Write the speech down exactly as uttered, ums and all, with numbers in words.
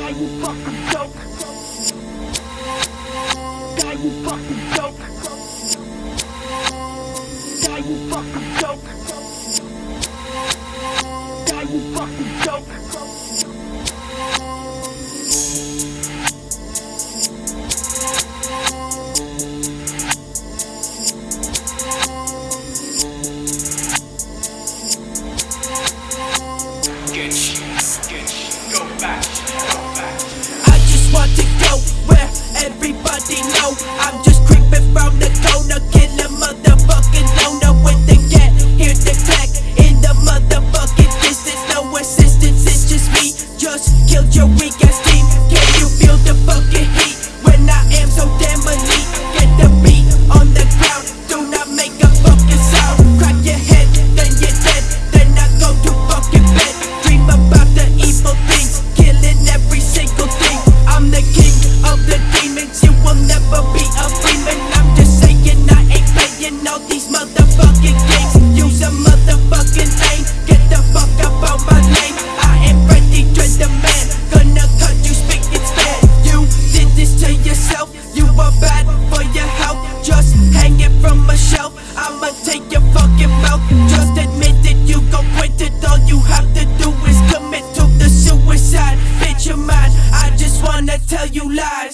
Yeah, you fucking joke. Yeah, you fucking joke. Yeah, you fucking joke. Yeah, you fucking joke. Get you, get you, go back, go back. I just want to go where everybody know I'm just creeping from the corner, killing motherfucking loner with the cat. Hear the clack in the motherfucking distance. No assistance, it's just me. Just killed your weak ass team. Can you feel the fucking heat when I am so damn elite? Get the beat on the ground, do not make a fucking sound. Crack your head, then you're dead. Then I go to fucking bed. Dream about the evil things, killing every single thing. I'm the king of the demons, you will never be a freeman. I'm just saying I ain't playing all these motherfucking games. Use a motherfucking aim, get the fuck up out my lane. I am Freddy Dread the man, gonna cut you speak instead. You did this to yourself, you are bad for your health. Just hang it from a shelf, I'ma take your fucking mouth. Just admit it, you gon' quit it. All you have to do is commit to the suicide. Bitch, you're mine, I just wanna tell you lies.